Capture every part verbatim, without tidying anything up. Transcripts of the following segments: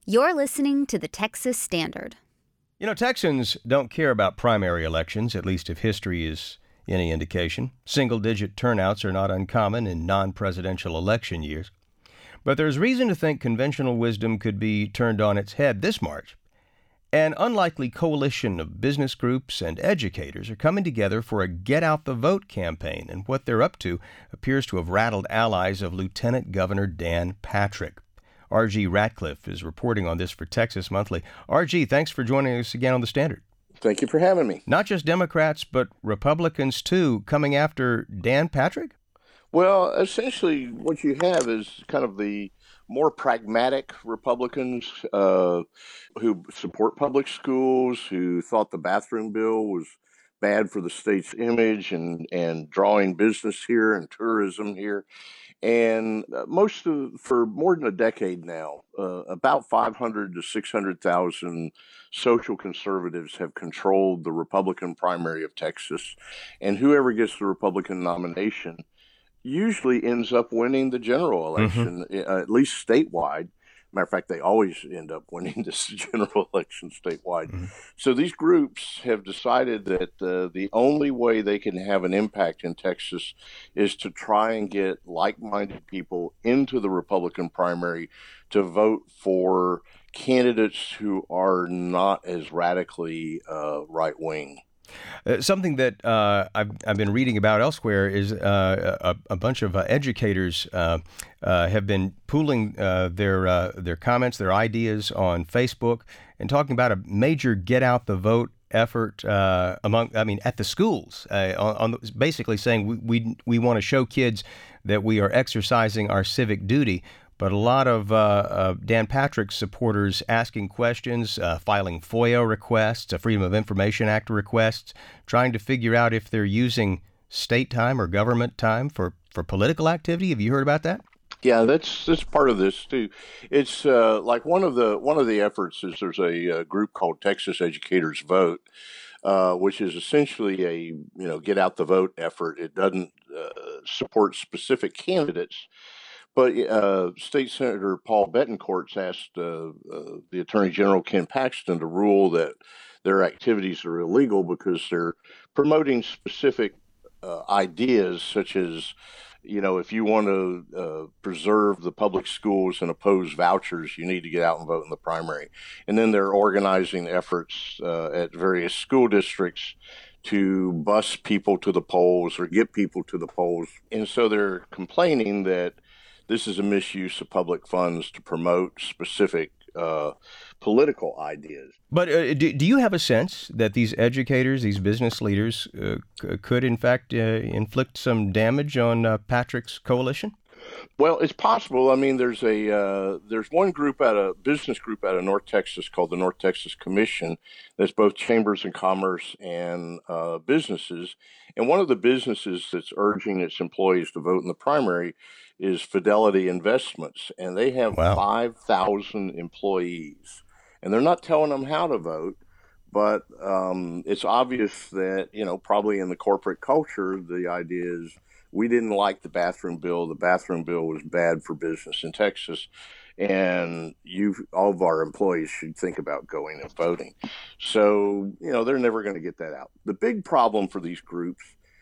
You're listening to the Texas Standard. You know, Texans don't care about primary elections, at least if history is any indication. Single-digit turnouts are not uncommon in non-presidential election years. But there's reason to think conventional wisdom could be turned on its head this March. An unlikely coalition of business groups and educators are coming together for a Get Out the Vote campaign, and what they're up to appears to have rattled allies of Lieutenant Governor Dan Patrick. R G Ratcliffe is reporting on this for Texas Monthly. R G, thanks for joining us again on The Standard. Thank you for having me. Not just Democrats, but Republicans, too, coming after Dan Patrick? Well, essentially what you have is kind of the more pragmatic Republicans uh, who support public schools, who thought the bathroom bill was bad for the state's image and, and drawing business here and tourism here. And most of, for more than a decade now, uh, about five hundred to six hundred thousand social conservatives have controlled the Republican primary of Texas. And whoever gets the Republican nomination usually ends up winning the general election, mm-hmm. uh, at least statewide. Matter of fact, they always end up winning this general election statewide. Mm-hmm. So these groups have decided that uh, the only way they can have an impact in Texas is to try and get like-minded people into the Republican primary to vote for candidates who are not as radically uh, right-wing. Uh, something that uh, I've, I've been reading about elsewhere is uh, a, a bunch of uh, educators uh, uh, have been pooling uh, their uh, their comments, their ideas on Facebook, and talking about a major Get Out the Vote effort uh, among, I mean, at the schools, uh, on, on basically saying we we, we want to show kids that we are exercising our civic duty. But a lot of uh, uh, Dan Patrick supporters asking questions, uh, filing FOIA requests, a Freedom of Information Act requests, trying to figure out if they're using state time or government time for, for political activity. Have you heard about that? Yeah, that's that's part of this too. It's uh, like one of the one of the efforts is there's a, a group called Texas Educators Vote, uh, which is essentially a you know get out the vote effort. It doesn't uh, support specific candidates. But uh, State Senator Paul Bettencourt's asked uh, uh, the Attorney General Ken Paxton to rule that their activities are illegal because they're promoting specific uh, ideas, such as, you know, if you want to uh, preserve the public schools and oppose vouchers, you need to get out and vote in the primary. And then they're organizing efforts uh, at various school districts to bus people to the polls or get people to the polls. And so they're complaining that this is a misuse of public funds to promote specific uh, political ideas. But uh, do, do you have a sense that these educators, these business leaders, uh, c- could in fact uh, inflict some damage on uh, Patrick's coalition? Well, it's possible. I mean, there's a uh, there's one group out of business group out of North Texas called the North Texas Commission. That's both chambers of commerce and uh, businesses. And one of the businesses that's urging its employees to vote in the primary is Fidelity Investments, and they have wow. five thousand employees, and they're not telling them how to vote. But um, it's obvious that, you know, probably in the corporate culture, the idea is we didn't like the bathroom bill. The bathroom bill was bad for business in Texas, and you, all of our employees should think about going and voting. So, you know, they're never going to get that out. The big problem for these groups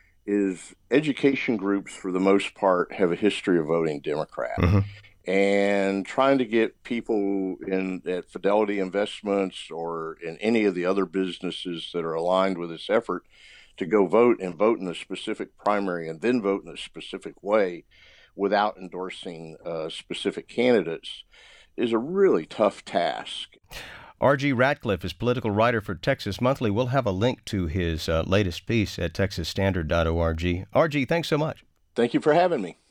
is education groups, for the most part, have a history of voting Democrat. Mm-hmm. And trying to get people in at Fidelity Investments or in any of the other businesses that are aligned with this effort to go vote and vote in a specific primary and then vote in a specific way without endorsing uh, specific candidates is a really tough task. R G Ratcliffe is political writer for Texas Monthly. We'll have a link to his uh, latest piece at texas standard dot org. R G, thanks so much. Thank you for having me.